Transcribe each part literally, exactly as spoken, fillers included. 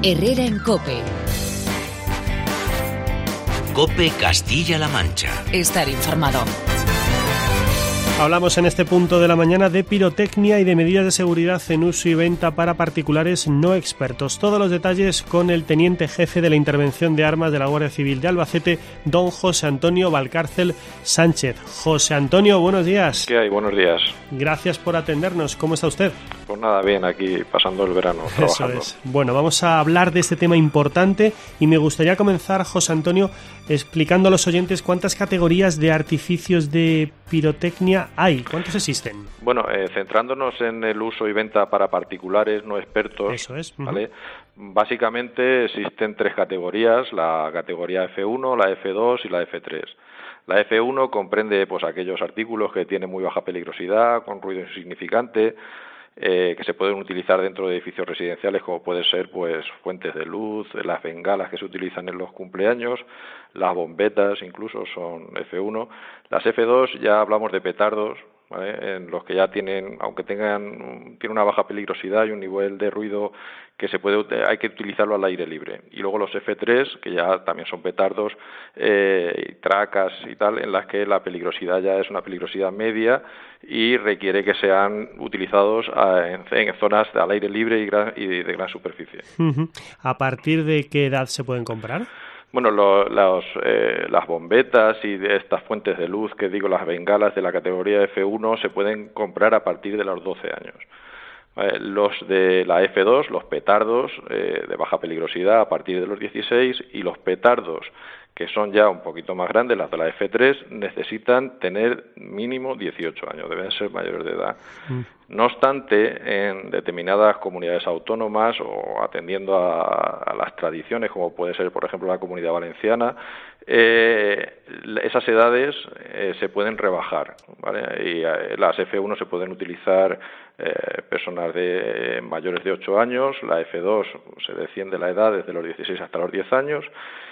Herrera en COPE. COPE Castilla-La Mancha. Estar informado. Hablamos en este punto de la mañana de pirotecnia y de medidas de seguridad en uso y venta para particulares no expertos. Todos los detalles con el teniente jefe de la Intervención de Armas de la Guardia Civil de Albacete, don José Antonio Valcárcel Sánchez. José Antonio, buenos días. ¿Qué hay? Buenos días. Gracias por atendernos. ¿Cómo está usted? Pues nada, bien, aquí pasando el verano, trabajando. Eso es. Bueno, vamos a hablar de este tema importante y me gustaría comenzar, José Antonio, explicando a los oyentes cuántas categorías de artificios de pirotecnia hay. ¿Cuántos existen? Bueno, eh, centrándonos en el uso y venta para particulares no expertos, Eso es. Uh-huh. ¿vale? Básicamente existen tres categorías, la categoría F uno, la F dos y la F tres. La F uno comprende pues aquellos artículos que tienen muy baja peligrosidad, con ruido insignificante, Eh, que se pueden utilizar dentro de edificios residenciales, como pueden ser pues fuentes de luz, las bengalas que se utilizan en los cumpleaños, las bombetas incluso son F uno. Las F dos ya hablamos de petardos, ¿vale? En los que ya tienen, aunque tengan tiene una baja peligrosidad y un nivel de ruido que se puede hay que utilizarlo al aire libre. Y luego los F tres, que ya también son petardos, eh, tracas y tal, en las que la peligrosidad ya es una peligrosidad media y requiere que sean utilizados a, en, en zonas al aire libre y, gran, y de, de gran superficie. Uh-huh. ¿A partir de qué edad se pueden comprar? Bueno, lo, los, eh, las bombetas y de estas fuentes de luz, que digo, las bengalas de la categoría F uno, se pueden comprar a partir de los doce años. Eh, los de la F dos, los petardos eh, de baja peligrosidad, a partir de los dieciséis, y los petardos que son ya un poquito más grandes, las de la F tres, necesitan tener mínimo dieciocho años, deben ser mayores de edad. Mm. No obstante, en determinadas comunidades autónomas o atendiendo a, a las tradiciones, como puede ser, por ejemplo, la Comunidad Valenciana, eh, esas edades eh, se pueden rebajar, ¿vale? Y eh, las F uno se pueden utilizar eh, personas de mayores de ocho años, la F dos se desciende la edad desde los dieciséis hasta los diez años,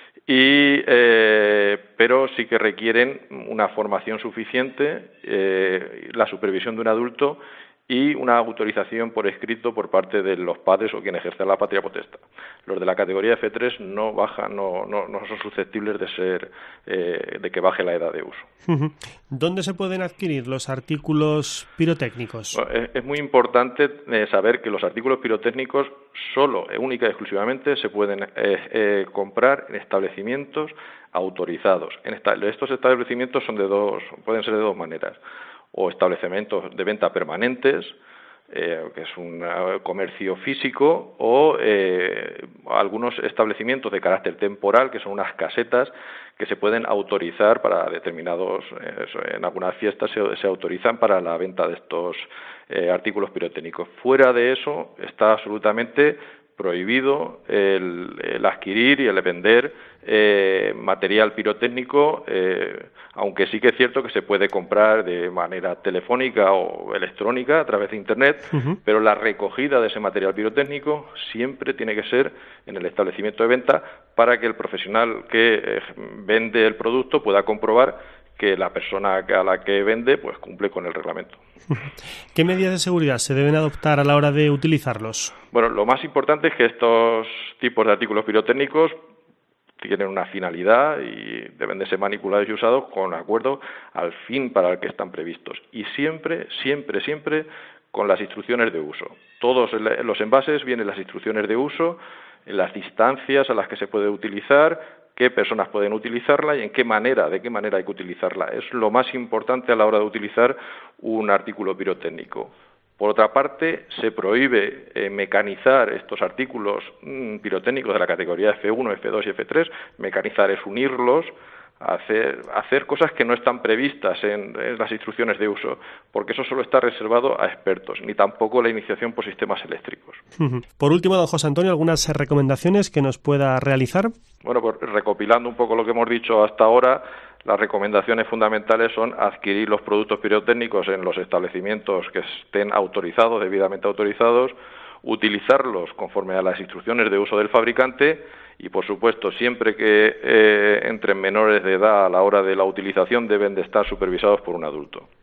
y eh, pero sí que requieren una formación suficiente, eh, la supervisión de un adulto y una autorización por escrito por parte de los padres o quien ejerce la patria potestad. Los de la categoría F tres no bajan, no, no, no son susceptibles de ser eh, de que baje la edad de uso. ¿Dónde se pueden adquirir los artículos pirotécnicos? Bueno, es, es muy importante eh, saber que los artículos pirotécnicos solo, única y exclusivamente, se pueden eh, eh, comprar en establecimientos autorizados. En esta, estos establecimientos son de dos, pueden ser de dos maneras. O establecimientos de venta permanentes, eh, que es un uh, comercio físico, o eh, algunos establecimientos de carácter temporal, que son unas casetas que se pueden autorizar para determinados, eh, en algunas fiestas se, se autorizan para la venta de estos eh, artículos pirotécnicos. Fuera de eso está absolutamente prohibido el, el adquirir y el vender eh, material pirotécnico, eh, aunque sí que es cierto que se puede comprar de manera telefónica o electrónica a través de Internet, uh-huh. Pero la recogida de ese material pirotécnico siempre tiene que ser en el establecimiento de venta para que el profesional que eh, vende el producto pueda comprobar que la persona a la que vende pues cumple con el reglamento. ¿Qué medidas de seguridad se deben adoptar a la hora de utilizarlos? Bueno, lo más importante es que estos tipos de artículos pirotécnicos tienen una finalidad y deben de ser manipulados y usados con acuerdo al fin para el que están previstos. Y siempre, siempre, siempre con las instrucciones de uso. Todos los envases vienen las instrucciones de uso, en las distancias a las que se puede utilizar, qué personas pueden utilizarla y en qué manera, de qué manera hay que utilizarla. Es lo más importante a la hora de utilizar un artículo pirotécnico. Por otra parte, se prohíbe eh, mecanizar estos artículos mmm, pirotécnicos de la categoría F uno, F dos y F tres. Mecanizar es unirlos, hacer, hacer cosas que no están previstas en, en las instrucciones de uso, porque eso solo está reservado a expertos, ni tampoco la iniciación por sistemas eléctricos. Por último, don José Antonio, ¿algunas recomendaciones que nos pueda realizar? Bueno, pues recopilando un poco lo que hemos dicho hasta ahora, las recomendaciones fundamentales son adquirir los productos pirotécnicos en los establecimientos que estén autorizados, debidamente autorizados, utilizarlos conforme a las instrucciones de uso del fabricante y, por supuesto, siempre que eh, entren menores de edad a la hora de la utilización deben de estar supervisados por un adulto.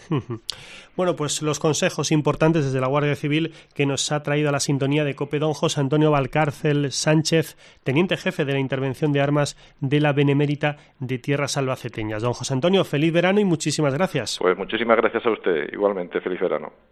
Bueno, pues los consejos importantes desde la Guardia Civil que nos ha traído a la sintonía de COPE don José Antonio Valcárcel Sánchez, teniente jefe de la Intervención de Armas de la Benemérita de Tierras Albaceteñas. Don José Antonio, feliz verano y muchísimas gracias. Pues muchísimas gracias a usted, igualmente, feliz verano.